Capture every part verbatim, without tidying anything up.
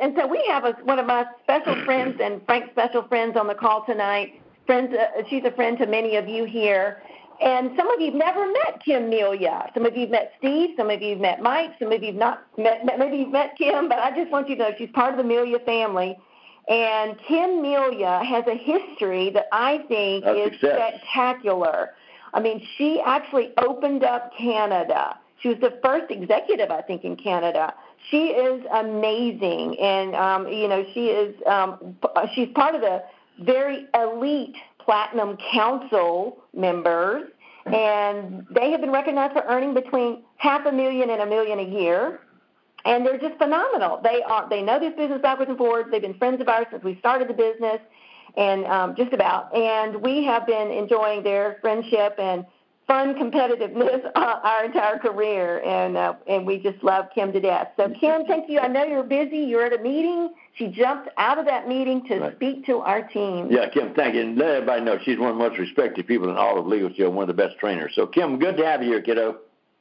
and so we have a, one of my special friends and Frank's special friends on the call tonight. Friends, uh, she's a friend to many of you here. And some of you have never met Kim Melia. Some of you have met Steve. Some of you have met Mike. Some of you have not met, maybe you've met Kim, but I just want you to know she's part of the Melia family. And Kim Melia has a history that I think That's is success. spectacular. I mean, she actually opened up Canada. She was the first executive, I think, in Canada. She is amazing, and um, you know, she is um, she's part of the very elite Platinum Council members, and they have been recognized for earning between half a million and a million a year, and they're just phenomenal. They are they know this business backwards and forwards. They've been friends of ours since we started the business, and um, just about, and we have been enjoying their friendship and fun competitiveness uh, our entire career, and uh, and we just love Kim to death. So, Kim, thank you. I know you're busy. You're at a meeting. She jumped out of that meeting to right. speak to our team. Yeah, Kim, thank you. And let everybody know she's one of the most respected people in all of Legal Shield, one of the best trainers. So, Kim, good to have you here, kiddo.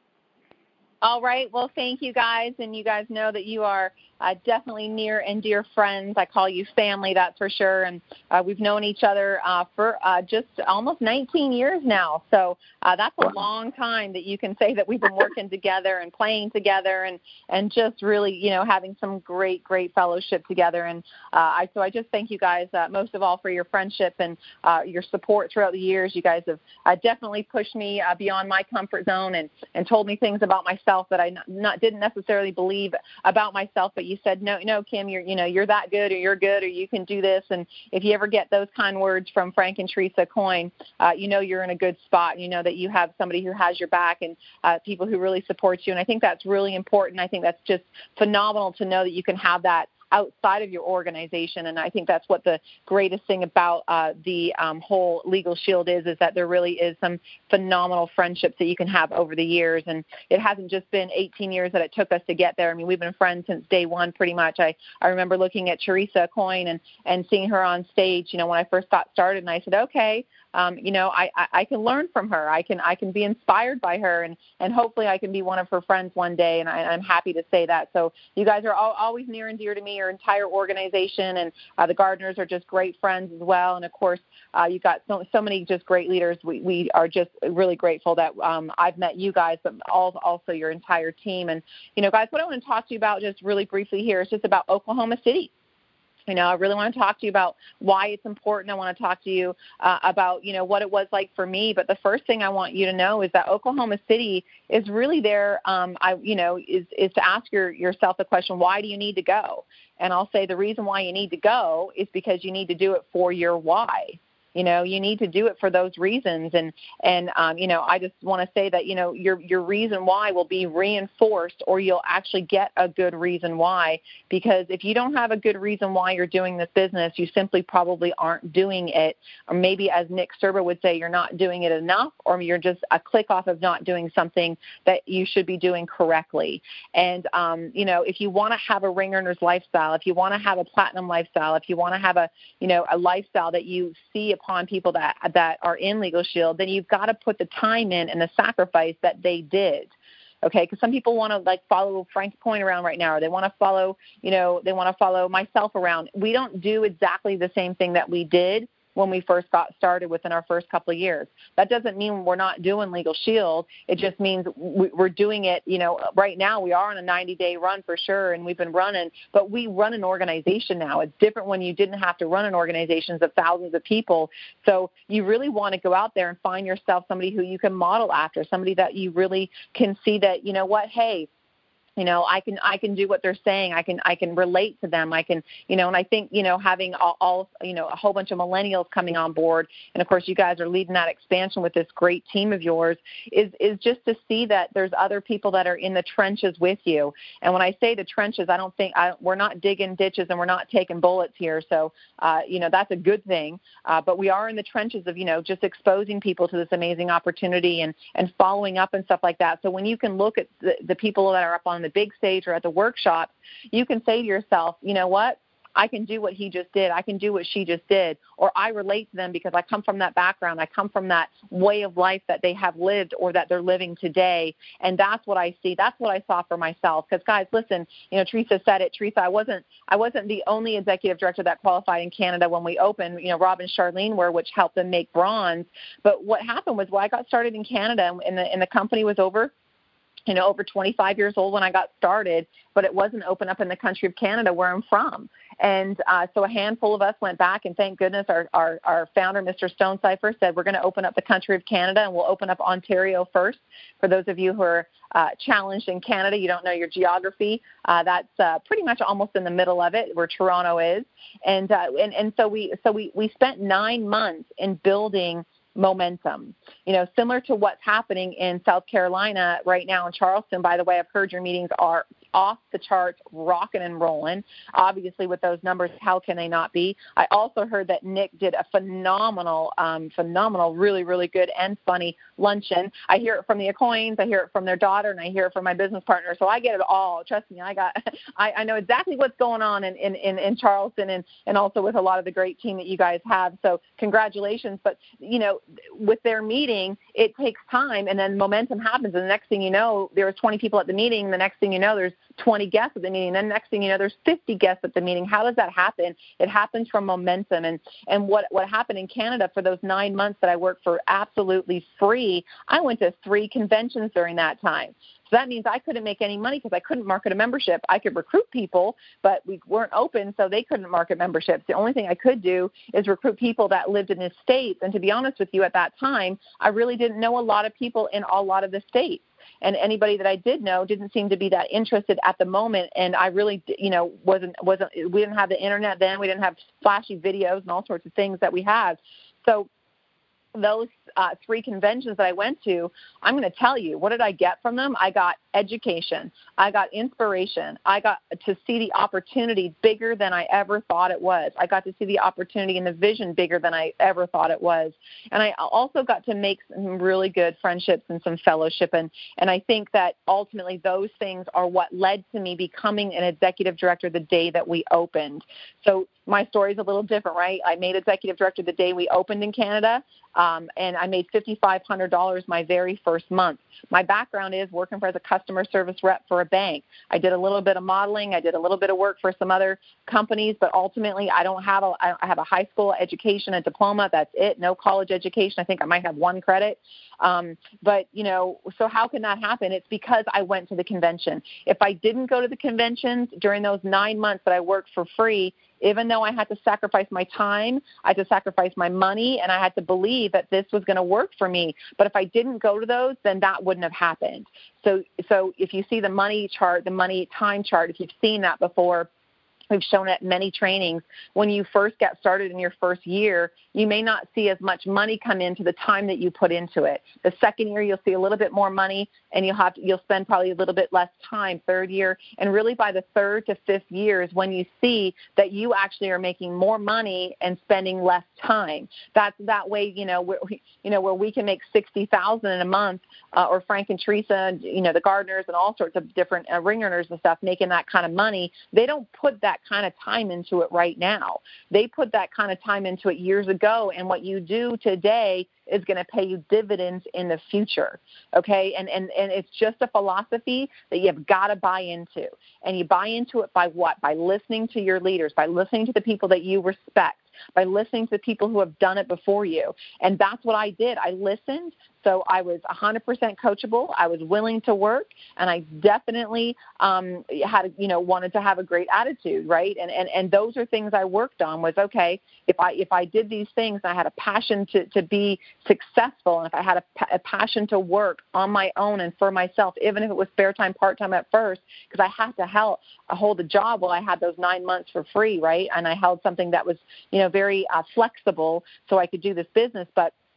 All right. Well, thank you, guys. And you guys know that you are uh, definitely near and dear friends. I call you family, that's for sure. And uh, we've known each other uh, for uh, just almost nineteen years now. So uh, that's a long time that you can say that we've been working together and playing together and, and just really, you know, having some great, great fellowship together. And uh, I, so I just thank you guys uh, most of all for your friendship and uh, your support throughout the years. You guys have uh, definitely pushed me uh, beyond my comfort zone and, and told me things about myself that I not, not didn't necessarily believe about myself, but you said, no, no, Kim, you're, you know, you're that good, or you're good, or you can do this. And if you ever get those kind words from Frank and Teresa Coyne, uh, you know, you're in a good spot. You know that you have somebody who has your back and uh, people who really support you. And I think that's really important. I think that's just phenomenal to know that you can have that outside of your organization. And I think that's what the greatest thing about uh, the um, whole Legal Shield is, is that there really is some phenomenal friendships that you can have over the years. And it hasn't just been eighteen years that it took us to get there. I mean, we've been friends since day one, pretty much. I, I remember looking at Teresa Coyne and, and seeing her on stage, you know, when I first got started, and I said, okay, Um, you know, I, I, I can learn from her. I can I can be inspired by her, and, and hopefully I can be one of her friends one day, and I, I'm happy to say that. So you guys are all, always near and dear to me, your entire organization, and uh, the Gardners are just great friends as well. And, of course, uh, you've got so, so many just great leaders. We, we are just really grateful that um, I've met you guys, but also your entire team. And, you know, guys, what I want to talk to you about just really briefly here is just about Oklahoma City. You know, I really want to talk to you about why it's important. I want to talk to you uh, about, you know, what it was like for me. But the first thing I want you to know is that Oklahoma City is really there, um, I, you know, is, is to ask your, yourself the question, why do you need to go? And I'll say the reason why you need to go is because you need to do it for your why. You know, you need to do it for those reasons. And, and um, you know, I just want to say that, you know, your your reason why will be reinforced, or you'll actually get a good reason why. Because if you don't have a good reason why you're doing this business, you simply probably aren't doing it. Or maybe, as Nick Serba would say, you're not doing it enough, or you're just a click off of not doing something that you should be doing correctly. And, um, you know, if you want to have a ring earner's lifestyle, if you want to have a platinum lifestyle, if you want to have a, you know, a lifestyle that you see upon people that that are in Legal Shield, then you've got to put the time in and the sacrifice that they did. Okay, because some people want to like follow Frank Coyne around right now, or they want to follow, you know, they want to follow myself around. We don't do exactly the same thing that we did when we first got started within our first couple of years. That doesn't mean we're not doing Legal Shield. It just means we're doing it, you know, right now we are on a ninety-day run for sure, and we've been running, but we run an organization now. It's different when you didn't have to run an organization of thousands of people. So you really want to go out there and find yourself somebody who you can model after, somebody that you really can see that, you know what, hey, You know, I can I can do what they're saying. I can I can relate to them. I can, you know, and I think, you know, having all, all, you know, a whole bunch of millennials coming on board, and of course you guys are leading that expansion with this great team of yours, is is just to see that there's other people that are in the trenches with you. And when I say the trenches, I don't think I, we're not digging ditches and we're not taking bullets here. So, uh, you know, that's a good thing. Uh, but we are in the trenches of, you know, just exposing people to this amazing opportunity and and following up and stuff like that. So when you can look at the, the people that are up on the big stage or at the workshop, you can say to yourself, you know what, I can do what he just did. I can do what she just did. Or I relate to them because I come from that background. I come from that way of life that they have lived or that they're living today. And that's what I see. That's what I saw for myself. Because, guys, listen, you know, Teresa said it. Teresa, I wasn't I wasn't the only executive director that qualified in Canada when we opened. You know, Rob and Charlene were, which helped them make bronze. But what happened was, well, I got started in Canada, and the, and the company was over you know, over twenty-five years old when I got started, but it wasn't open up in the country of Canada where I'm from. And uh, so a handful of us went back, and thank goodness our, our, our founder, Mister Stonecipher, said we're going to open up the country of Canada, and we'll open up Ontario first. For those of you who are uh, challenged in Canada, you don't know your geography, uh, that's uh, pretty much almost in the middle of it where Toronto is. And uh, and, and so we so we, we spent nine months in building momentum, you know, similar to what's happening in South Carolina right now in Charleston. By the way, I've heard your meetings are off the charts, rocking and rolling. Obviously, with those numbers, how can they not be? I also heard that Nick did a phenomenal, um, phenomenal, really, really good and funny luncheon. I hear it from the Acoins, I hear it from their daughter, and I hear it from my business partner. So I get it all. Trust me, I got, I, I know exactly what's going on in, in, in, in Charleston, and, and also with a lot of the great team that you guys have. So congratulations. But, you know, with their meeting, it takes time, and then momentum happens. And the next thing you know, there was twenty people at the meeting. The next thing you know, there's twenty guests at the meeting. Then next thing you know, there's fifty guests at the meeting. How does that happen? It happens from momentum. And, and what, what happened in Canada for those nine months that I worked for absolutely free, I went to three conventions during that time. So that means I couldn't make any money because I couldn't market a membership. I could recruit people, but we weren't open, so they couldn't market memberships. The only thing I could do is recruit people that lived in the States. And to be honest with you, at that time, I really didn't know a lot of people in a lot of the states. And anybody that I did know didn't seem to be that interested at the moment. And I really, you know, wasn't, wasn't, we didn't have the internet then. We didn't have flashy videos and all sorts of things that we have. So those uh, three conventions that I went to, I'm going to tell you, what did I get from them? I got education. I got inspiration. I got to see the opportunity bigger than I ever thought it was. I got to see the opportunity and the vision bigger than I ever thought it was. And I also got to make some really good friendships and some fellowship. And, and I think that ultimately those things are what led to me becoming an executive director the day that we opened. So my story is a little different, right? I made executive director the day we opened in Canada, um, and I made five thousand five hundred dollars my very first month. My background is working for as a customer service rep for a bank. I did a little bit of modeling. I did a little bit of work for some other companies, but ultimately I don't have a, I have a high school education, a diploma. That's it. No college education. I think I might have one credit. Um, but, you know, so how can that happen? It's because I went to the convention. If I didn't go to the conventions during those nine months that I worked for free, even though I had to sacrifice my time, I had to sacrifice my money, and I had to believe that this was going to work for me. But if I didn't go to those, then that wouldn't have happened. So, so if you see the money chart, the money time chart, if you've seen that before, we've shown at many trainings, when you first get started in your first year, you may not see as much money come into the time that you put into it. The second year, you'll see a little bit more money, and you'll have to, you'll spend probably a little bit less time, third year. And really by the third to fifth years, when you see that you actually are making more money and spending less time. That's that way, you know, where, you know, where we can make sixty thousand dollars in a month, uh, or Frank and Teresa, you know, the gardeners and all sorts of different uh, ring earners and stuff making that kind of money. They don't put that kind of time into it right now. They put that kind of time into it years ago, and what you do today is going to pay you dividends in the future, okay? And, and and it's just a philosophy that you've got to buy into. And you buy into it by what? By listening to your leaders, by listening to the people that you respect, by listening to the people who have done it before you. And that's what I did. I listened. So I was one hundred percent coachable. I was willing to work, and I definitely um, had, you know, wanted to have a great attitude, right? And and and those are things I worked on. Was okay if I if I did these things, and I had a passion to to be successful, and if I had a, a passion to work on my own and for myself, even if it was spare time, part time at first, because I had to help hold a job while I had those nine months for free, right? And I held something that was, you know, very uh, flexible, so I could do this business, but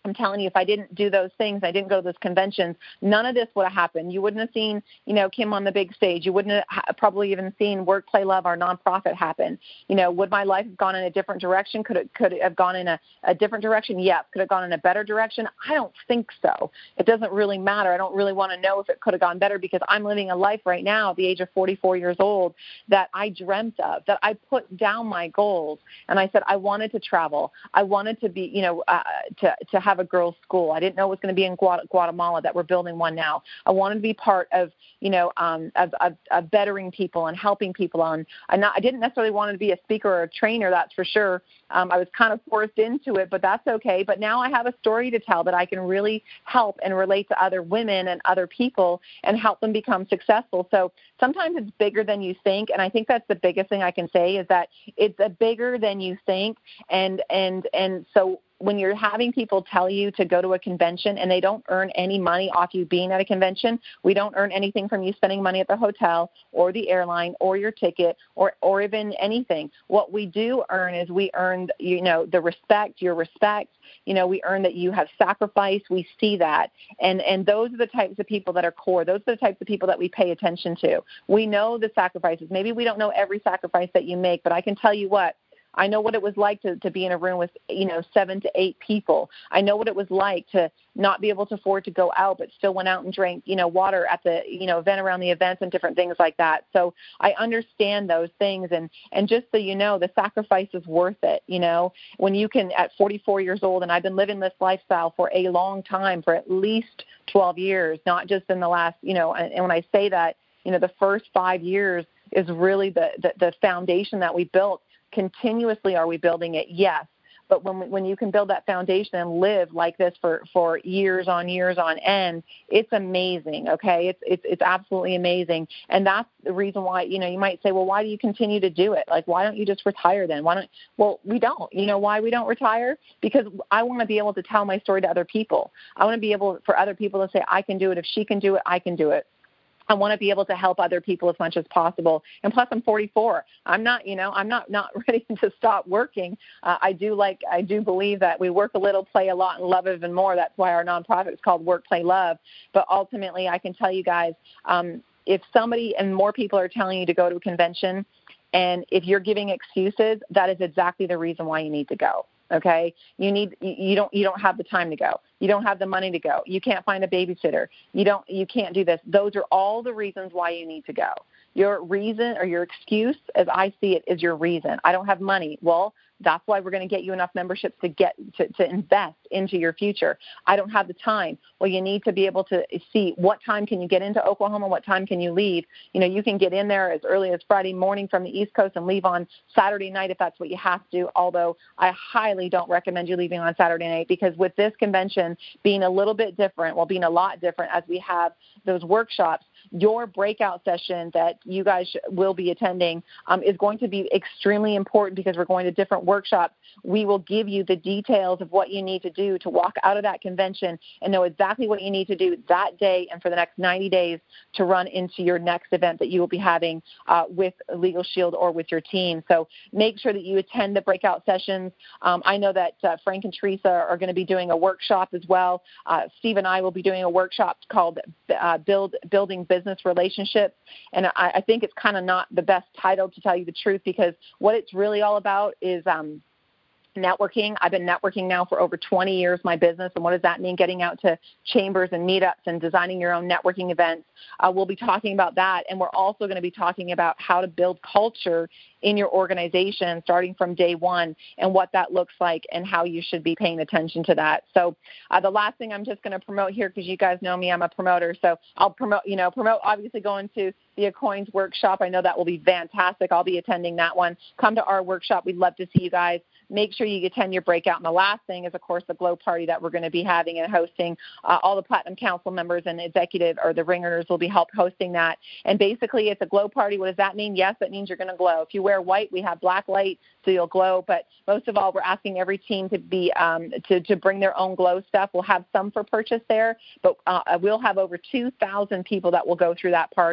I'm telling you, if I didn't do those things, I didn't go to those conventions, none of this would have happened. You wouldn't have seen, you know, Kim on the big stage. You wouldn't have probably even seen Work, Play, Love, our nonprofit happen. You know, would my life have gone in a different direction? Could it, could it have gone in a, a different direction? Yes. Could it have gone in a better direction? I don't think so. It doesn't really matter. I don't really want to know if it could have gone better because I'm living a life right now at the age of forty-four years old that I dreamt of, that I put down my goals. And I said, I wanted to travel. I wanted to be, you know, uh, to, to have a girls' school. I didn't know it was going to be in Guatemala, that we're building one now. I wanted to be part of, you know, um, of, of, of bettering people and helping people on. I, not, I didn't necessarily want to be a speaker or a trainer, that's for sure. Um, I was kind of forced into it, but that's okay. But now I have a story to tell that I can really help and relate to other women and other people and help them become successful. So sometimes it's bigger than you think, and I think that's the biggest thing I can say is that it's a bigger than you think, and and and so when you're having people tell you to go to a convention and they don't earn any money off you being at a convention, we don't earn anything from you spending money at the hotel or the airline or your ticket or, or even anything. What we do earn is we earn, you know, the respect, your respect. You know, we earn that you have sacrificed. We see that. And, and those are the types of people that are core. Those are the types of people that we pay attention to. We know the sacrifices. Maybe we don't know every sacrifice that you make, but I can tell you what, I know what it was like to, to be in a room with, you know, seven to eight people. I know what it was like to not be able to afford to go out, but still went out and drank, you know, water at the, you know, event around the events and different things like that. So I understand those things. And, and just so you know, the sacrifice is worth it. You know, when you can at forty-four years old, and I've been living this lifestyle for a long time, for at least twelve years, not just in the last, you know, and, and when I say that, you know, the first five years is really the, the, the foundation that we built. Continuously are we building it? Yes. But when when you can build that foundation and live like this for, for years on years on end, it's amazing, okay? It's, it's it's absolutely amazing. And that's the reason why, you know, you might say, well, why do you continue to do it? Like, why don't you just retire then? Why don't, well, we don't. You know why we don't retire? Because I want to be able to tell my story to other people. I want to be able for other people to say, I can do it. If she can do it, I can do it. I want to be able to help other people as much as possible. And plus, I'm forty-four. I'm not, you know, I'm not, not ready to stop working. Uh, I do like, I do believe that we work a little, play a lot, and love even more. That's why our nonprofit is called Work, Play, Love. But ultimately, I can tell you guys, um, if somebody and more people are telling you to go to a convention, and if you're giving excuses, that is exactly the reason why you need to go. Okay, you need you don't you don't have the time to go. You don't have the money to go. You can't find a babysitter. You don't you can't do this. Those are all the reasons why you need to go. Your reason or your excuse, as I see it, is your reason. I don't have money. Well, that's why we're going to get you enough memberships to get to, to invest into your future. I don't have the time. Well, you need to be able to see what time can you get into Oklahoma, what time can you leave. You know, you can get in there as early as Friday morning from the East Coast and leave on Saturday night if that's what you have to, although I highly don't recommend you leaving on Saturday night because with this convention being a little bit different, well, being a lot different as we have those workshops, your breakout session that you guys will be attending um, is going to be extremely important because we're going to different workshops. We will give you the details of what you need to do to walk out of that convention and know exactly what you need to do that day and for the next ninety days to run into your next event that you will be having uh, with Legal Shield or with your team. So make sure that you attend the breakout sessions. Um, I know that uh, Frank and Teresa are going to be doing a workshop as well. Uh, Steve and I will be doing a workshop called uh, Build Building Business Relationships. And I, I think it's kind of not the best title, to tell you the truth, because what it's really all about is um, networking. I've been networking now for over twenty years, my business. And what does that mean? Getting out to chambers and meetups and designing your own networking events. Uh, we'll be talking about that. And we're also going to be talking about how to build culture in your organization starting from day one and what that looks like and how you should be paying attention to that. So uh, the last thing I'm just going to promote here, because you guys know me, I'm a promoter. So I'll promote, you know, promote obviously going to the Acoins workshop. I know that will be fantastic. I'll be attending that one. Come to our workshop. We'd love to see you guys. Make sure you attend your breakout. And the last thing is, of course, the Glow Party that we're going to be having and hosting. Uh, all the Platinum Council members and executive or the Ring Earners will be help hosting that. And basically, it's a glow party. What does that mean? Yes, that means you're going to glow. If you wear white, we have black light, so you'll glow. But most of all, we're asking every team to be um, to, to bring their own glow stuff. We'll have some for purchase there, but uh, we'll have over two thousand people that will go through that party. We're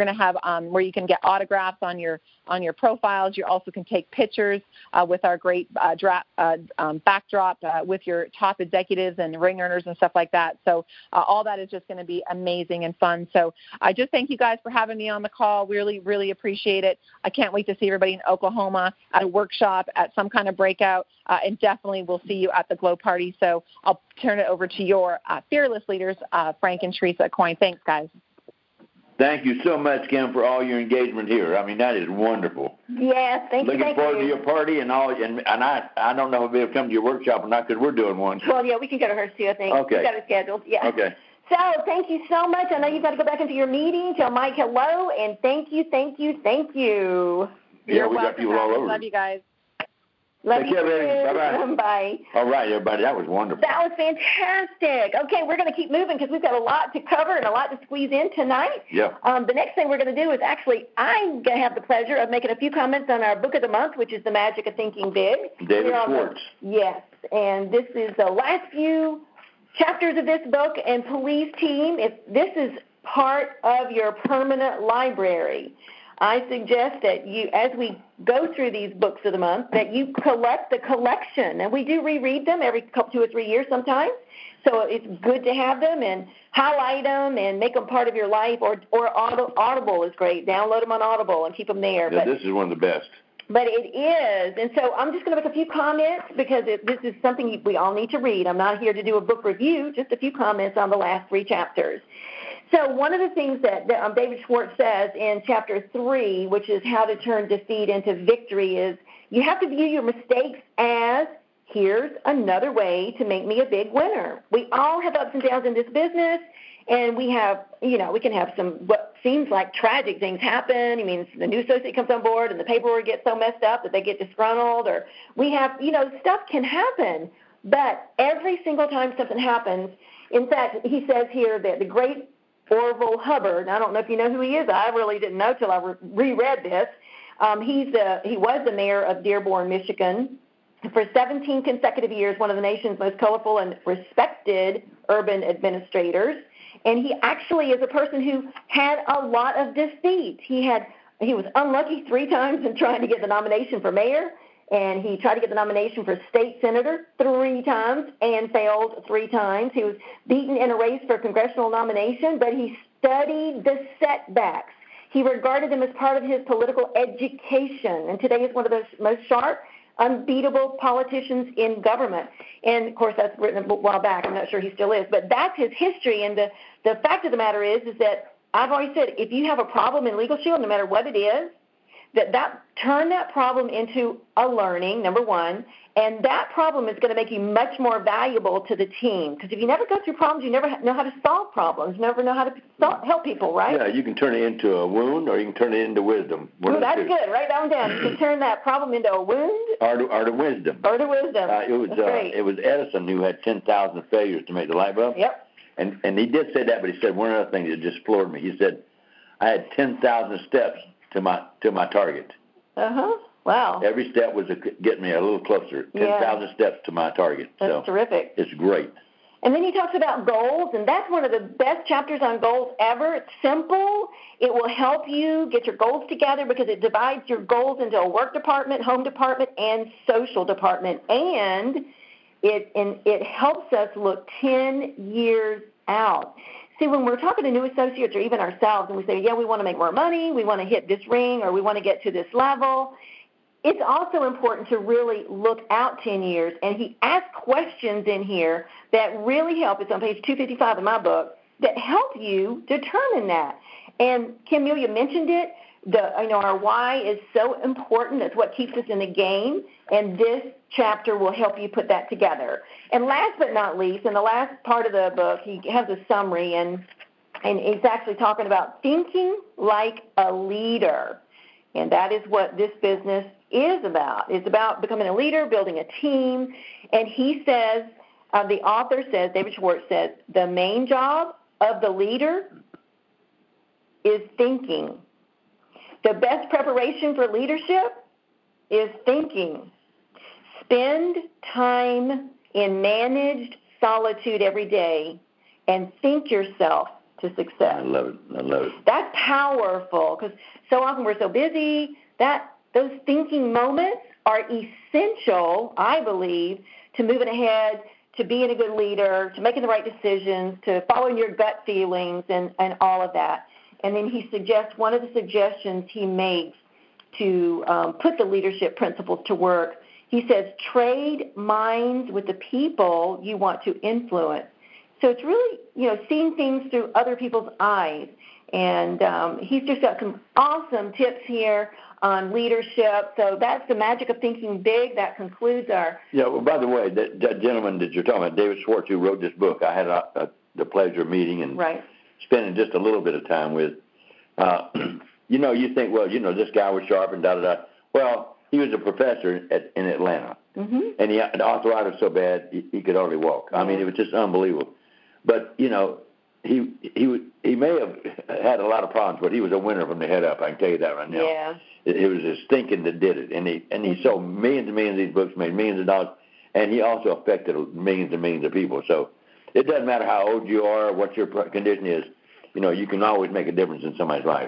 going to have um, where you can get autographs on your on your profiles. You also can take pictures uh, with our great uh, dra- uh, um, backdrop uh, with your top executives and ring earners and stuff like that. So uh, all that is just going to be amazing and fun. So I just thank you guys for having me on the call. Really, really appreciate it. I can't wait to see everybody in Oklahoma at a workshop, at some kind of breakout, uh, and definitely we'll see you at the Glow Party. So I'll turn it over to your uh, fearless leaders, uh, Frank and Teresa Coyne. Thanks, guys. Thank you so much, Kim, for all your engagement here. I mean, that is wonderful. Yes, thank Looking you. Looking forward you. to your party and all. And, and I, I don't know if they'll come to your workshop or not because we're doing one. Well, yeah, we can go to hers too, I think. Okay. We've got it scheduled. Yeah. Okay. So thank you so much. I know you've got to go back into your meeting. Tell Mike hello, and thank you, thank you, thank you. Yeah, You're we welcome, got people all guys. over. Love you guys. Love Take you care, too. Bye-bye. Bye. All right, everybody. That was wonderful. That was fantastic. Okay, we're going to keep moving because we've got a lot to cover and a lot to squeeze in tonight. Yeah. Um, the next thing we're going to do is actually I'm going to have the pleasure of making a few comments on our book of the month, which is The Magic of Thinking Big. David Schwartz. The, yes, and this is the last few chapters of this book. And police team, if this is part of your permanent library, I suggest that you, as we go through these books of the month, that you collect the collection. And we do reread them every couple, two or three years sometimes. So it's good to have them and highlight them and make them part of your life. Or, or Audible is great. Download them on Audible and keep them there. Yeah, but, this is one of the best. But it is. And so I'm just going to make a few comments because it, this is something we all need to read. I'm not here to do a book review, just a few comments on the last three chapters. So one of the things that, that um, David Schwartz says in chapter three, which is how to turn defeat into victory, is you have to view your mistakes as, here's another way to make me a big winner. We all have ups and downs in this business, and we have, you know, we can have some what seems like tragic things happen. I mean, the new associate comes on board and the paperwork gets so messed up that they get disgruntled, or we have, you know, stuff can happen. But every single time something happens, in fact, he says here that the great Orville Hubbard, I don't know if you know who he is. I really didn't know till I re- reread this. Um, he's the, he was the mayor of Dearborn, Michigan, for seventeen consecutive years, one of the nation's most colorful and respected urban administrators. And he actually is a person who had a lot of defeat. He had he was unlucky three times in trying to get the nomination for mayor, and he tried to get the nomination for state senator three times and failed three times. He was beaten in a race for a congressional nomination, but he studied the setbacks. He regarded them as part of his political education, and today is one of the most sharp, unbeatable politicians in government. And, of course, that's written a while back. I'm not sure he still is, but that's his history. And the, the fact of the matter is, is that I've always said if you have a problem in Legal Shield, no matter what it is, that, that turn that problem into a learning, number one, and that problem is going to make you much more valuable to the team. Because if you never go through problems, you never know how to solve problems. You never know how to solve, help people, right? Yeah, you can turn it into a wound or you can turn it into wisdom. Ooh, that's good. Write that one down. You can turn that problem into a wound or to, or to wisdom. Or to wisdom. Uh, it was that's uh, great. it was Edison who had ten thousand failures to make the light bulb. Yep. And and he did say that, but he said one other thing that just floored me. He said, I had ten thousand steps to my to my target. Uh-huh. Wow. Every step was a, getting me a little closer. ten thousand yeah. steps to my target. That's so terrific. It's great. And then he talks about goals, and that's one of the best chapters on goals ever. It's simple. It will help you get your goals together because it divides your goals into a work department, home department, and social department. And it and it helps us look ten years out. See, when we're talking to new associates or even ourselves and we say, yeah, we want to make more money, we want to hit this ring, or we want to get to this level, it's also important to really look out ten years. And he asks questions in here that really help. It's on page two fifty-five of my book that help you determine that. And Kim, you mentioned it. The, you know, our why is so important. It's what keeps us in the game. And this chapter will help you put that together. And last but not least, in the last part of the book, he has a summary, and and he's actually talking about thinking like a leader. And that is what this business is about. It's about becoming a leader, building a team. And he says, uh, the author says, David Schwartz says, the main job of the leader is thinking. The best preparation for leadership is thinking. Spend time in managed solitude every day and think yourself to success. I love it. I love it. That's powerful because so often we're so busy that those thinking moments are essential, I believe, to moving ahead, to being a good leader, to making the right decisions, to following your gut feelings and, and all of that. And then he suggests, one of the suggestions he makes to um, put the leadership principles to work, he says, trade minds with the people you want to influence. So it's really, you know, seeing things through other people's eyes. And um, he's just got some awesome tips here on leadership. So that's the magic of thinking big. That concludes our... Yeah, well, by the way, that, that gentleman that you're talking about, David Schwartz, who wrote this book, I had a, a, the pleasure of meeting and right. spending just a little bit of time with. Uh, you know, you think, well, you know, this guy was sharp and da-da-da. Well, he was a professor at, in Atlanta, mm-hmm. and he, the arthritis so bad he, he could hardly walk. I mean, it was just unbelievable. But, you know, he he he may have had a lot of problems, but he was a winner from the head up. I can tell you that right now. Yeah. It, it was his thinking that did it, and he and he sold millions and millions of these books, made millions of dollars, and he also affected millions and millions of people. So it doesn't matter how old you are, or what your condition is. You know, you can always make a difference in somebody's life.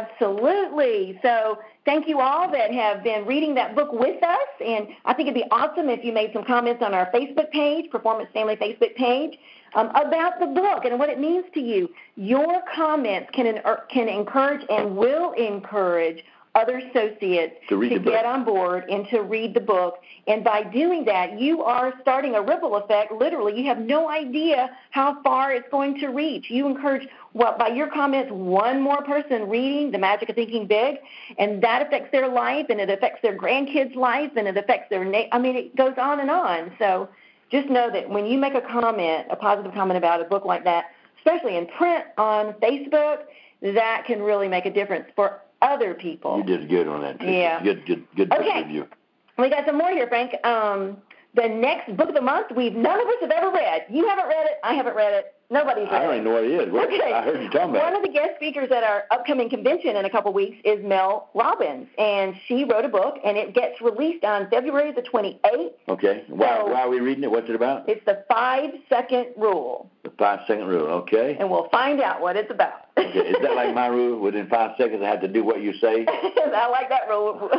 Absolutely. So thank you all that have been reading that book with us, and I think it'd be awesome if you made some comments on our Facebook page, Performance Family Facebook page, um, about the book and what it means to you. Your comments can can encourage and will encourage other associates to, read to the book. get on board and to read the book. And by doing that, you are starting a ripple effect. Literally, you have no idea how far it's going to reach. You encourage, well, by your comments, one more person reading The Magic of Thinking Big, and that affects their life, and it affects their grandkids' life, and it affects their, na- I mean, it goes on and on. So just know that when you make a comment, a positive comment about a book like that, especially in print on Facebook, that can really make a difference for other people. You did good on that. Yeah. Good, good, good okay. review. We got some more here, Frank. Um, the next book of the month, we've none of us have ever read. You haven't read it. I haven't read it. Nobody's read it. I don't even know what it is. What, okay. I heard you talking about One it. of the guest speakers at our upcoming convention in a couple weeks is Mel Robbins, and she wrote a book, and it gets released on February the twenty-eighth. Okay. Why, So, why are we reading it? What's it about? It's the five-second rule. The five-second rule. Okay. And we'll find out what it's about. Okay. Is that like my rule? Within five seconds, I have to do what you say? I like that rule.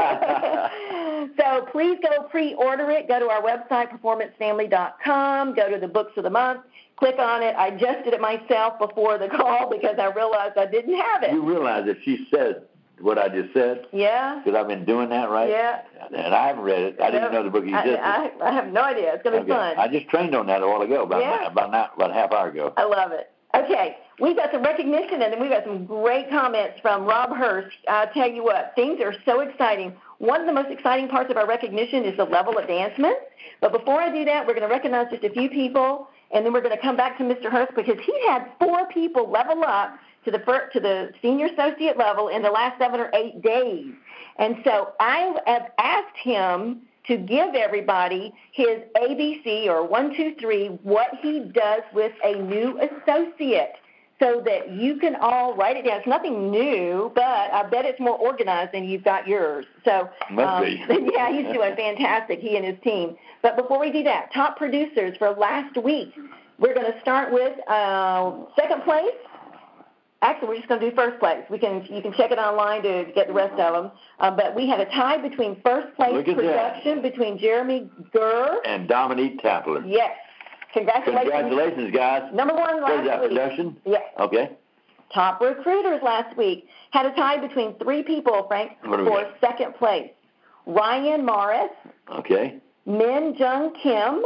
So please go pre-order it. Go to our website, performance family dot com. Go to the books of the month. Click on it. I just did it myself before the call because I realized I didn't have it. You realize that she said what I just said? Yeah. Because I've been doing that, right? Yeah. And I haven't read it. I didn't know the book existed. I, I, I have no idea. It's going to be okay. fun. I just trained on that a while ago, about, Yeah. about, not, about a half hour ago. I love it. Okay, we've got some recognition, and then we've got some great comments from Rob Hurst. I'll tell you what, things are so exciting. One of the most exciting parts of our recognition is the level advancement. But before I do that, we're going to recognize just a few people, and then we're going to come back to Mister Hurst because he had four people level up to the first, to the senior associate level in the last seven or eight days. And so I have asked him to give everybody his A B C or one, two, three, what he does with a new associate so that you can all write it down. It's nothing new, but I bet it's more organized than you've got yours. So, Must um, be. yeah, he's doing fantastic, he and his team. But before we do that, top producers for last week, we're going to start with uh, second place. Actually, we're just going to do first place. We can you can check it online to get the rest of them. Um, but we had a tie between first place production that. between Jeremy Gurr and Dominique Tapler. Yes. Congratulations. Congratulations, guys. Number one last What is that, week. production? Yes. Okay. Top recruiters last week had a tie between three people, Frank, What do we for got? second place. Ryan Morris, Okay. Min Jung Kim,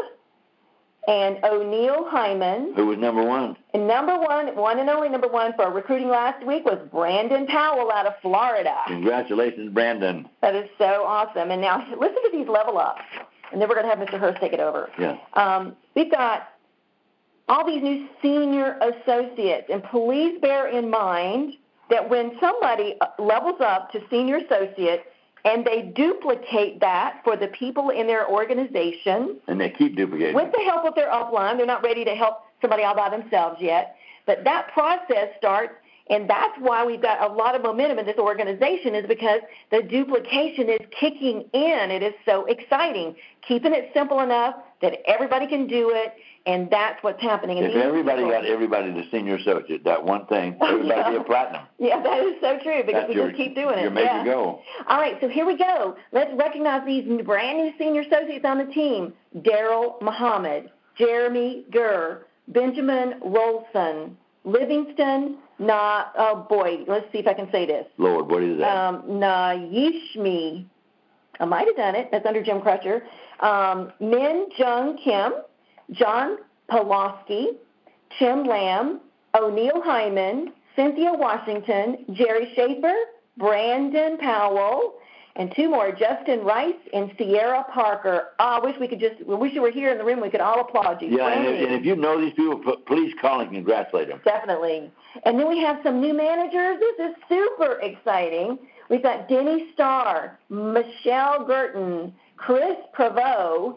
and O'Neill Hyman. Who was number one? And number one, one and only number one for recruiting last week was Brandon Powell out of Florida. Congratulations, Brandon. That is so awesome. And now listen to these level ups. And then we're going to have Mister Hurst take it over. Yeah. Um, we've got all these new senior associates. And please bear in mind that when somebody levels up to senior associate and they duplicate that for the people in their organization, And they keep duplicating. with the help of their upline, they're not ready to help somebody all by themselves yet, but that process starts, and that's why we've got a lot of momentum in this organization is because the duplication is kicking in. It is so exciting. Keeping it simple enough that everybody can do it, And that's what's happening. And if everybody got everybody to senior associate, that one thing, everybody yeah. be a platinum. Yeah, that is so true because that's we your, just keep doing it. Your major yeah. goal. All right, so here we go. Let's recognize these brand new senior associates on the team. Daryl Muhammad, Jeremy Gurr, Benjamin Rolson, Livingston, Na, oh boy, let's see if I can say this. Lord, what is that? Um, Nayishmi, I might have done it. That's under Jim Crutcher. Um, Min Jung Kim, John Pulaski, Tim Lamb, O'Neill Hyman, Cynthia Washington, Jerry Schaefer, Brandon Powell, and two more, Justin Rice and Sierra Parker. Oh, I wish we could just, I wish you were here in the room. We could all applaud you. Yeah, and if, and if you know these people, please call and congratulate them. Definitely. And then we have some new managers. This is super exciting. We've got Denny Starr, Michelle Burton, Chris Prevost,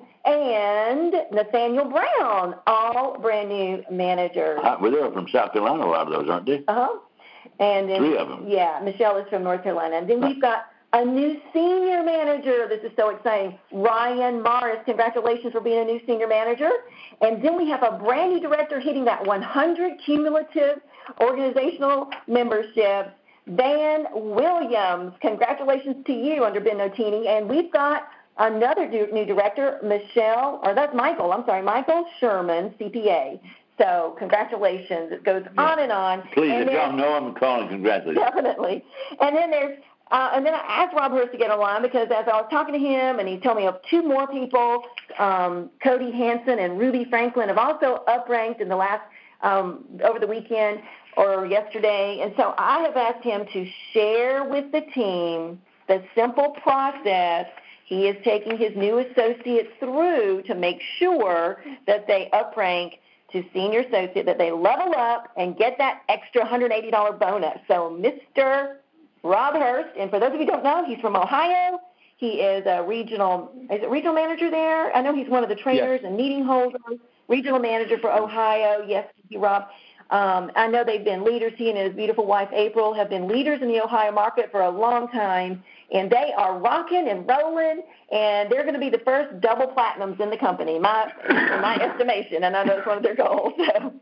and Nathaniel Brown, all brand new managers. Uh, well, they're from South Carolina, a lot of those, aren't they? Uh-huh. And then, Three of them. Yeah, Michelle is from North Carolina. And then we've got a new senior manager. This is so exciting. Ryan Morris, congratulations for being a new senior manager. And then we have a brand new director hitting that one hundred cumulative organizational membership. Van Williams, congratulations to you under Ben Notini. And we've got another new director, Michelle, or that's Michael, I'm sorry, Michael Sherman, C P A. So congratulations. It goes yeah. on and on. Please, and if then, y'all know him, call and congratulate. Definitely. And then there's, uh, and then I asked Rob Hurst to get online because as I was talking to him, and he told me of two more people, um, Cody Hansen and Ruby Franklin have also upranked in the last, um, over the weekend or yesterday. And so I have asked him to share with the team the simple process he is taking his new associates through to make sure that they uprank to senior associate, that they level up and get that extra one hundred eighty dollars bonus. So Mister Rob Hurst, and for those of you who don't know, he's from Ohio. He is a regional, is it regional manager there? I know he's one of the trainers yes. and meeting holders, regional manager for Ohio. Yes, thank you, Rob. Um, I know they've been leaders. He and his beautiful wife, April, have been leaders in the Ohio market for a long time, and they are rocking and rolling, and they're going to be the first double platinums in the company, my, in my estimation, and I know it's one of their goals. So.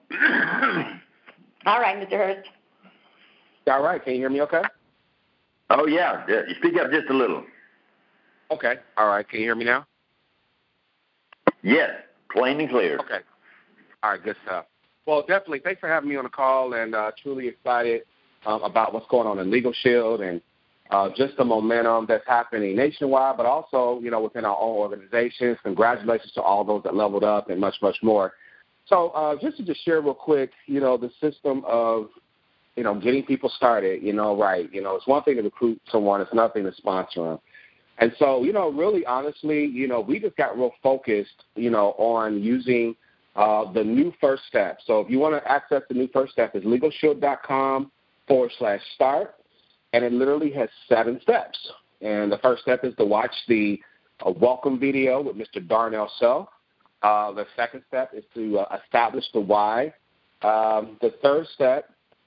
All right, Mister Hurst. All right. Can you hear me okay? Oh, yeah. yeah. You speak up just a little. Okay. All right. Can you hear me now? Yes. Plain and clear. Okay. All right. Good stuff. Well, definitely, thanks for having me on the call, and uh, truly excited um, about what's going on in Legal Shield and uh, just the momentum that's happening nationwide, but also, you know, within our own organizations. Congratulations to all those that leveled up and much, much more. So uh, just to just share real quick, you know, the system of, you know, getting people started, you know, right. You know, it's one thing to recruit someone. It's another thing to sponsor them. And so, you know, really honestly, you know, we just got real focused, you know, on using – Uh, the new first step. So if you want to access the new first step, it's LegalShield.com forward slash start, and it literally has seven steps. And the first step is to watch the uh, welcome video with Mister Darnell Self. Uh, the second step is to uh, establish the why. Um, the third step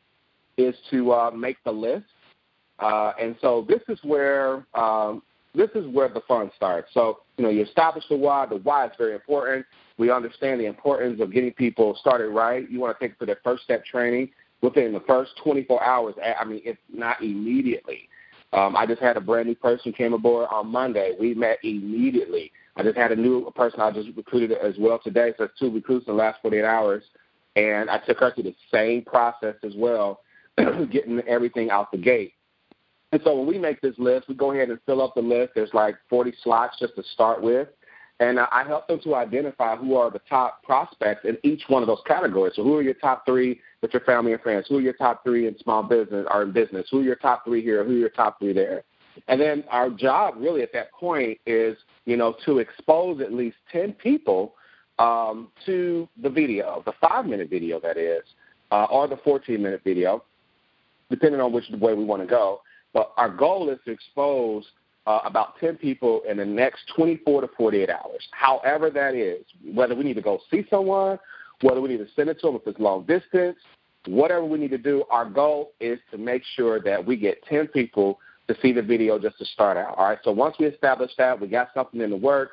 is to uh, make the list. Uh, and so this is where um, this is where the fun starts. So, you know, you establish the why. The why is very important. We understand the importance of getting people started right. You want to take it to their first step training within the first twenty-four hours. I mean, if not immediately. Um, I just had a brand new person came aboard on Monday. We met immediately. I just had a new person I just recruited as well today. So it's two recruits in the last forty-eight hours. And I took her through the same process as well, getting everything out the gate. And so when we make this list, we go ahead and fill up the list. There's like forty slots just to start with. And uh, I help them to identify who are the top prospects in each one of those categories. So who are your top three with your family and friends? Who are your top three in small business or in business? Who are your top three here? Who are your top three there? And then our job really at that point is, you know, to expose at least ten people um, to the video, the five-minute video that is, uh, or the fourteen-minute video, depending on which way we want to go. But our goal is to expose Uh, about ten people in the next twenty-four to forty-eight hours, however that is, whether we need to go see someone, whether we need to send it to them if it's long distance, whatever we need to do, our goal is to make sure that we get ten people to see the video just to start out. All right, so once we establish that, we got something in the works,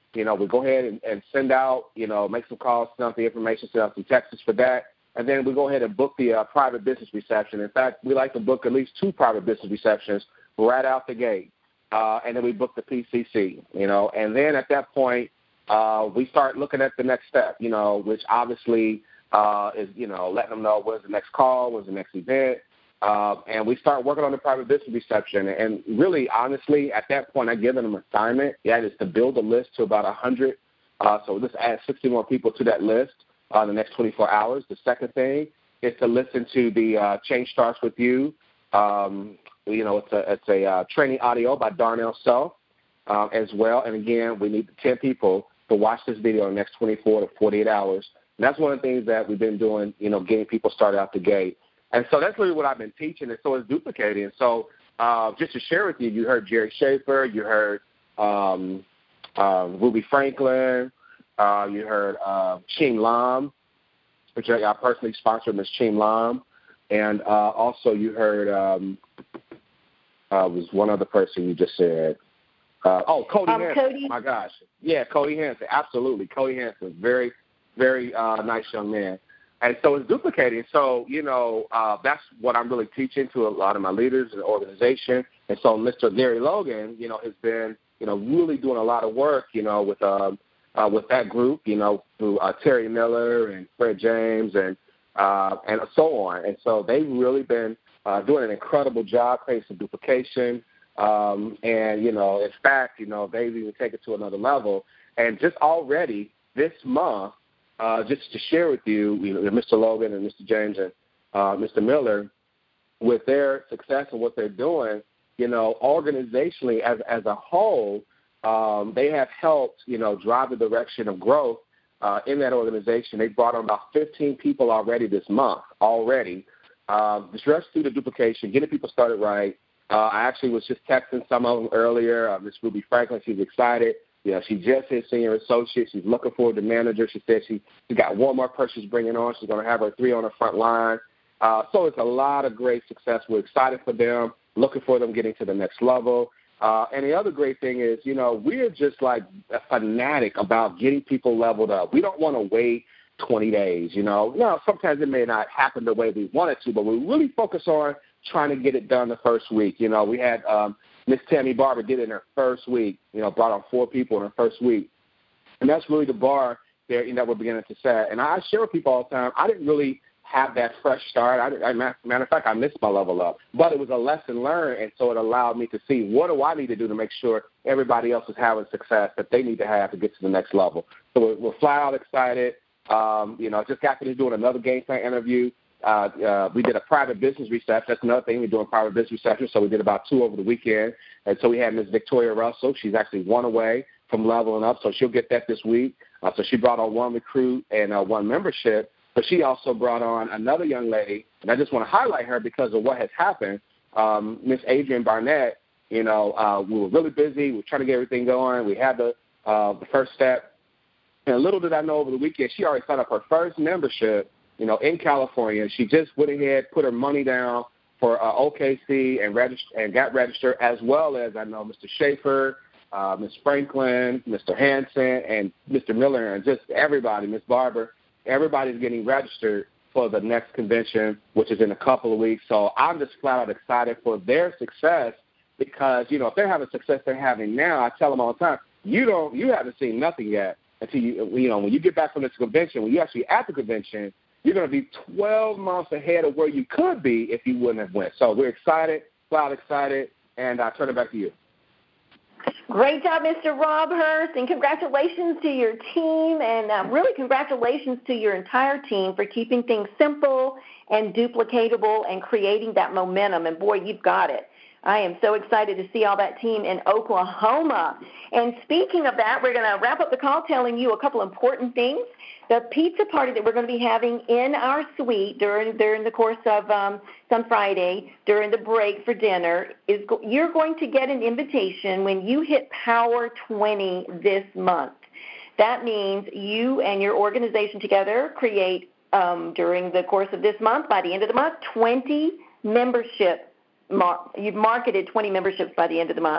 you know, we go ahead and, and send out, you know, make some calls, send out the information, send out some texts for that. And then we go ahead and book the uh, private business reception. In fact, we like to book at least two private business receptions right out the gate. Uh, and then we book the P C C, you know. And then at that point, uh, we start looking at the next step, you know, which obviously uh, is, you know, letting them know when's the next call, when's the next event. Uh, and we start working on the private business reception. And really, honestly, at that point, I give them an assignment. Yeah, is to build a list to about one hundred. Uh, so let's add sixty more people to that list uh, in the next twenty-four hours. The second thing is to listen to the uh, Change Starts With You. Um, you know, it's a, it's a uh, training audio by Darnell Self um, as well. And, again, we need ten people to watch this video in the next twenty-four to forty-eight hours. And that's one of the things that we've been doing, you know, getting people started out the gate. And so that's really what I've been teaching, and so it's duplicating. So uh, just to share with you, you heard Jerry Schaefer, you heard um, uh, Ruby Franklin, uh, you heard uh, Chim Lam, which I personally sponsored Miss Chim Lam, and uh, also you heard um, uh, was one other person you just said. Uh, oh, Cody um, Hansen. Cody. My gosh. Yeah, Cody Hansen. Absolutely. Cody Hansen. Very, very uh, nice young man. And so it's duplicating. So, you know, uh, that's what I'm really teaching to a lot of my leaders in the organization. And so Mister Larry Logan, you know, has been, you know, really doing a lot of work, you know, with um, uh, with that group, you know, through uh, Terry Miller and Fred James and uh, and so on. And so they've really been uh, doing an incredible job creating some duplication. Um, and, you know, in fact, you know, they've even taken it to another level. And just already this month, Uh, just to share with you, you know, Mister Logan and Mister James and uh, Mister Miller, with their success and what they're doing, you know, organizationally as as a whole, um, they have helped, you know, drive the direction of growth uh, in that organization. They brought on about fifteen people already this month, already, uh, just through the duplication, getting people started right. Uh, I actually was just texting some of them earlier. Uh, Miss Ruby Franklin, she's excited. You know, she just hit senior associate. She's looking for the manager. She said she, she got one more person she's bringing on. She's going to have her three on the front line. Uh, so it's a lot of great success. We're excited for them, looking for them getting to the next level. Uh, and the other great thing is, you know, we're just like a fanatic about getting people leveled up. We don't want to wait twenty days, you know. No, sometimes it may not happen the way we want it to, but we really focus on trying to get it done the first week. You know, we had um, – Miss Tammy Barber did it in her first week, you know, brought on four people in her first week. And that's really the bar there, you know, we're beginning to set. And I share with people all the time, I didn't really have that fresh start. I, I, matter of fact, I missed my level up. But it was a lesson learned, and so it allowed me to see what do I need to do to make sure everybody else is having success that they need to have to get to the next level. So we're, we're flat out excited. Um, you know, just got finished doing another game plan interview. Uh, uh, we did a private business reception. That's another thing. We're doing private business reception, so we did about two over the weekend. And so we had Miss Victoria Russell. She's actually one away from leveling up, so she'll get that this week. Uh, so she brought on one recruit and uh, one membership, but she also brought on another young lady, and I just want to highlight her because of what has happened. Um, Miss Adrienne Barnett, you know, uh, we were really busy. We were trying to get everything going. We had the, uh, the first step. And little did I know over the weekend, she already signed up her first membership, you know, in California. She just went ahead, put her money down for uh, O K C and regist- and got registered, as well as I know Mister Schaefer, uh, Miss Franklin, Mister Hansen, and Mister Miller, and just everybody, Miss Barber. Everybody's getting registered for the next convention, which is in a couple of weeks. So I'm just flat out excited for their success because, you know, if they're having success they're having now, I tell them all the time, you don't, you haven't seen nothing yet until you, you know, when you get back from this convention, when you're actually at the convention, you're going to be twelve months ahead of where you could be if you wouldn't have went. So we're excited, flat excited, and I turn it back to you. Great job, Mister Rob Hurst, and congratulations to your team, and uh, really congratulations to your entire team for keeping things simple and duplicatable and creating that momentum. And, boy, you've got it. I am so excited to see all that team in Oklahoma. And speaking of that, we're going to wrap up the call telling you a couple important things. The pizza party that we're going to be having in our suite during during the course of um, some Friday, during the break for dinner, is go- you're going to get an invitation when you hit Power twenty this month. That means you and your organization together create, um, during the course of this month, by the end of the month, twenty membership. Mar- you've marketed twenty memberships by the end of the month.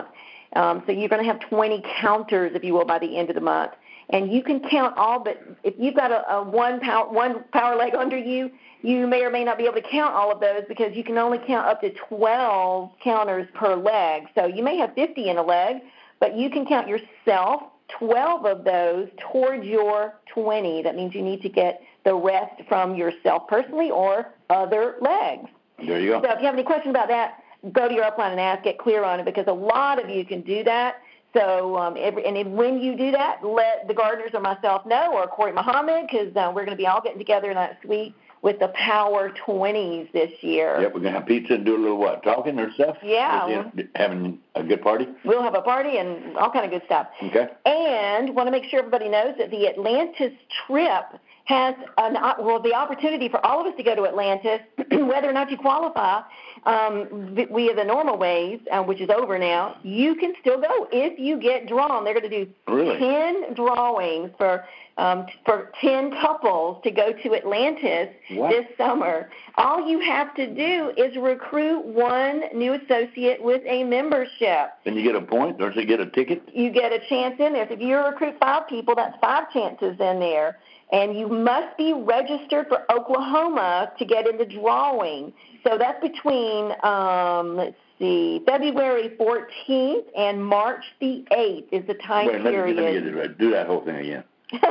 Um, so you're going to have twenty counters, if you will, by the end of the month. And you can count all, but if you've got a, a one power one power leg under you, you may or may not be able to count all of those because you can only count up to twelve counters per leg. So you may have fifty in a leg, but you can count yourself twelve of those towards your twenty. That means you need to get the rest from yourself personally or other legs. There you go. So if you have any questions about that, go to your upline and ask, get clear on it, because a lot of you can do that. So, um, every, and when you do that, let the gardeners or myself know, or Corey Muhammad, because uh, we're going to be all getting together in that suite with the Power twenties this year. Yep, we're going to have pizza and do a little, what, talking or stuff? Yeah. Having a good party? We'll have a party and all kind of good stuff. Okay. And want to make sure everybody knows that the Atlantis trip has an, well, the opportunity for all of us to go to Atlantis, whether or not you qualify um, via the normal ways, uh, which is over now. You can still go if you get drawn. They're going to do really? ten drawings for um, for ten couples to go to Atlantis what? this summer. All you have to do is recruit one new associate with a membership. Then you get a point, or does it get a ticket? You get a chance in there. So if you recruit five people, that's five chances in there. And you must be registered for Oklahoma to get in the drawing. So that's between, um, let's see, February fourteenth and March the eighth is the time Wait, period. Let me, let me get this right. Do that whole thing again.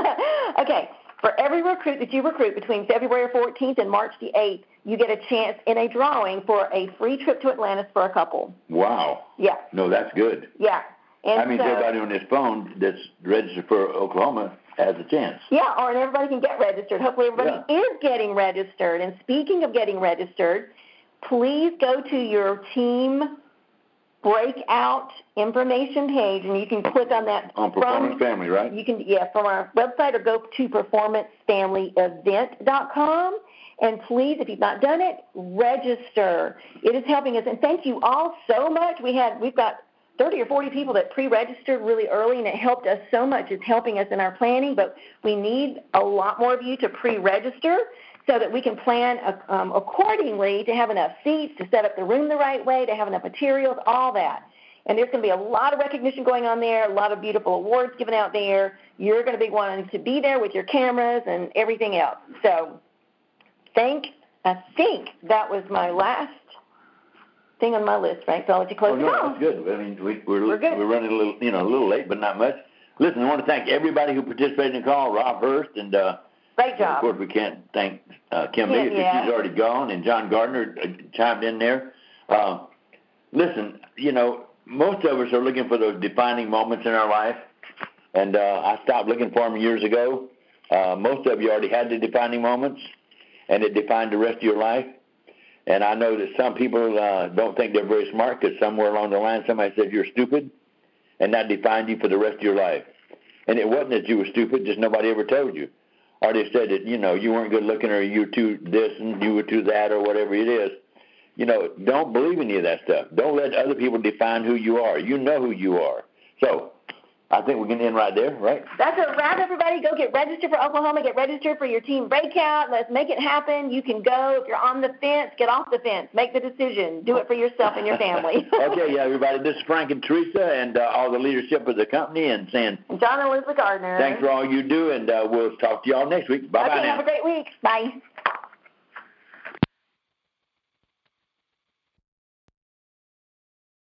Okay. For every recruit that you recruit between February fourteenth and March the eighth, you get a chance in a drawing for a free trip to Atlantis for a couple. Wow. Yeah. No, that's good. Yeah. And I mean, so, everybody on this phone that's registered for Oklahoma has a chance. Yeah, or and everybody can get registered. Hopefully everybody yeah. is getting registered. And speaking of getting registered, please go to your team breakout information page, and you can click on that. On Performance from, Family, right? You can, yeah, from our website, or go to performance family event dot com. And please, if you've not done it, register. It is helping us. And thank you all so much. We had, we've got thirty or forty people that pre-registered really early, and it helped us so much. It's helping us in our planning, but we need a lot more of you to pre-register so that we can plan um, accordingly to have enough seats, to set up the room the right way, to have enough materials, all that. And there's going to be a lot of recognition going on there, a lot of beautiful awards given out there. You're going to be wanting to be there with your cameras and everything else. So think, I think that was my last thing on my list, Frank. So I'll let you close oh, it no, down. That's good. I mean, we, we're we're good. We're running a little, you know, a little late, but not much. Listen, I want to thank everybody who participated in the call. Rob Hurst and uh, great job. Of course, we can't thank uh, Kim Yeah, Lee because yeah. she's already gone, and John Gardner uh, chimed in there. Uh, listen, you know, most of us are looking for those defining moments in our life, and uh, I stopped looking for them years ago. Uh, most of you already had the defining moments, and it defined the rest of your life. And I know that some people uh, don't think they're very smart because somewhere along the line somebody said you're stupid, and that defined you for the rest of your life. And it wasn't that you were stupid, just nobody ever told you. Or they said that, you know, you weren't good looking, or you were too this and you were too that, or whatever it is. You know, don't believe any of that stuff. Don't let other people define who you are. You know who you are. So I think we can end right there, right? That's a wrap, everybody. Go get registered for Oklahoma. Get registered for your team breakout. Let's make it happen. You can go. If you're on the fence, get off the fence. Make the decision. Do it for yourself and your family. Okay, yeah, everybody. This is Frank and Teresa and uh, all the leadership of the company, and saying John and Elizabeth Gardner. Thanks for all you do, and uh, we'll talk to you all next week. Bye-bye okay, now. have a great week. Bye.